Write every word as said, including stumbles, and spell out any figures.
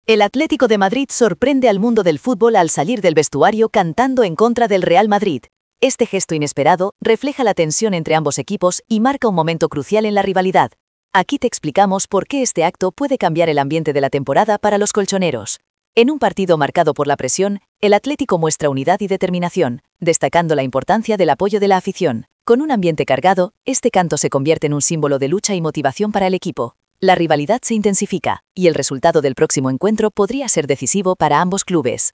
El Atlético de Madrid sorprende al mundo del fútbol al salir del vestuario cantando en contra del Real Madrid. Este gesto inesperado refleja la tensión entre ambos equipos y marca un momento crucial en la rivalidad. Aquí te explicamos por qué este acto puede cambiar el ambiente de la temporada para los colchoneros. En un partido marcado por la presión, el Atlético muestra unidad y determinación, destacando la importancia del apoyo de la afición. Con un ambiente cargado, este canto se convierte en un símbolo de lucha y motivación para el equipo. La rivalidad se intensifica, y el resultado del próximo encuentro podría ser decisivo para ambos clubes.